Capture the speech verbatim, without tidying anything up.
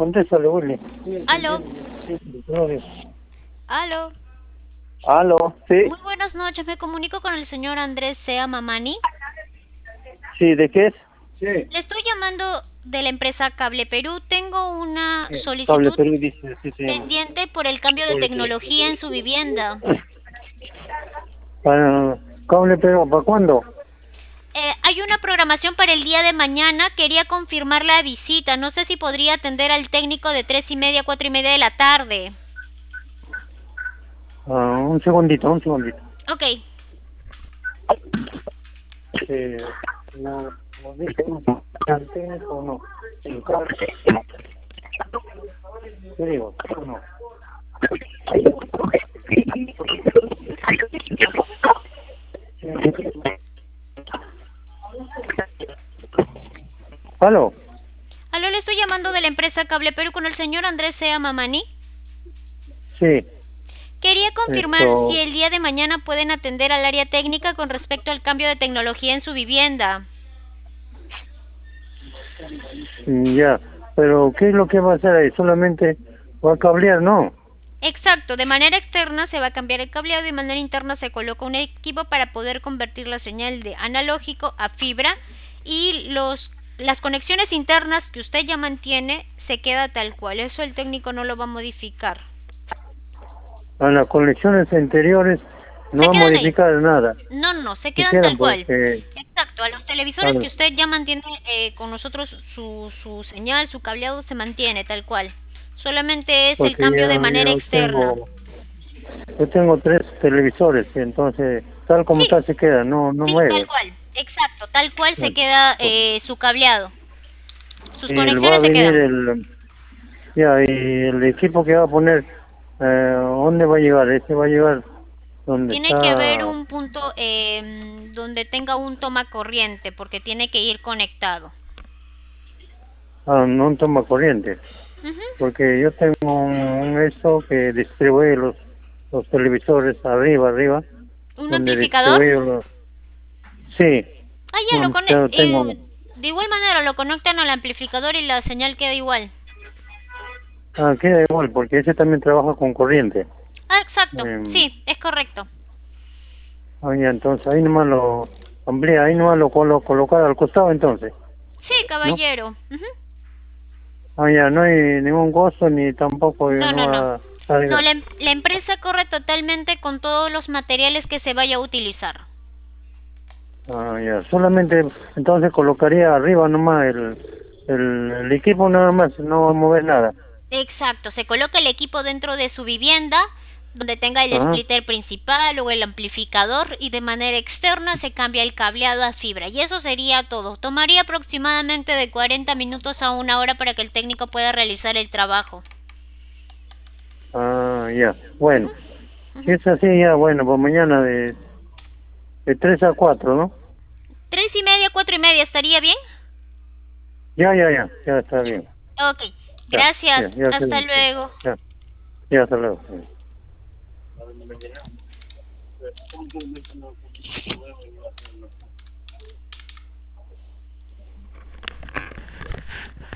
contéstale, Willy. Aló, aló. Aló, sí, Muy buenas noches, me comunico con el señor Andrés Sea Mamani. sí, ¿de qué es? Le estoy llamando de la empresa Cable Perú. Tengo una Cable solicitud Perú dice, sí, se llama. pendiente por el cambio de tecnología en su vivienda. Para Cable Perú, ¿para cuándo? Eh, hay una programación para el día de mañana. Quería confirmar la visita. No sé si podría atender al técnico de tres y media a cuatro y media de la tarde. Ah, un segundito, un segundito. Ok. Eh, no, no dice, no, ¿tienes o no? El cable. ¿Qué digo? ¿O no? Aló, Aló, le estoy llamando de la empresa Cable Perú con el señor Andrés Sea Mamani. sí, Quería confirmar si esto, el día de mañana pueden atender al área técnica con respecto al cambio de tecnología en su vivienda. mm, ya, pero ¿qué es lo que va a hacer ahí? Solamente va a cablear, ¿no? Exacto, de manera externa se va a cambiar el cableado y de manera interna se coloca un equipo para poder convertir la señal de analógico a fibra y los las conexiones internas que usted ya mantiene se queda tal cual. Eso el técnico no lo va a modificar. A las conexiones anteriores no Se va a quedan ahí. modificar nada, No, no, se se quedan quedan tal cual. porque, Exacto, a los televisores que claro, usted ya mantiene eh, con nosotros su, su señal, su cableado se mantiene tal cual. Solamente es el porque cambio de yo, manera yo externa. tengo, yo tengo tres televisores y entonces tal como Sí, tal se queda, no, no sí, tal mueve. cual. Exacto, tal cual se Bueno, queda pues, eh, su cableado. Sus y va a conexiones se venir quedan. el, ya, y el equipo que va a poner, eh, ¿dónde va a llegar? Este va a llegar donde Tiene que haber está, un punto eh, donde tenga un toma corriente porque tiene que ir conectado. ah, no toma corriente, Ujú. porque yo tengo un, un esto que distribuye los, los televisores arriba, arriba, ¿Un donde amplificador? distribuye los, sí, Ah, ya lo um, conecta. yo tengo, De igual manera lo conectan al amplificador y la señal queda igual. ah, queda igual, porque ese también trabaja con corriente. Ah, exacto. Eh, Sí, es correcto. ah, ya, entonces ahí nomás lo amplía, ahí nomás lo colo, colocar al costado entonces, Sí, ¿no? caballero. Ujú. Ah, ya, no hay ningún costo ni tampoco eh, No, no no, no. va a cargar. No, la, em- la empresa corre totalmente con todos los materiales que se vaya a utilizar. Ah, ya, solamente entonces colocaría arriba nomás el, el, el equipo nada más, no va a mover nada. Exacto, se coloca el equipo dentro de su vivienda, donde tenga el Ajá. splitter principal o el amplificador y de manera externa se cambia el cableado a fibra. Y eso sería todo. Tomaría aproximadamente de cuarenta minutos a una hora para que el técnico pueda realizar el trabajo. Ah, ya, bueno, si Ujú. es así, ya, bueno, pues mañana de, de tres a cuatro, ¿no? Tres y media, cuatro y media, ¿estaría bien? Ya, ya, ya, ya está Ya. bien. Ok, Ya, ya, gracias. ya, Hasta se- luego. ya, ya, hasta luego.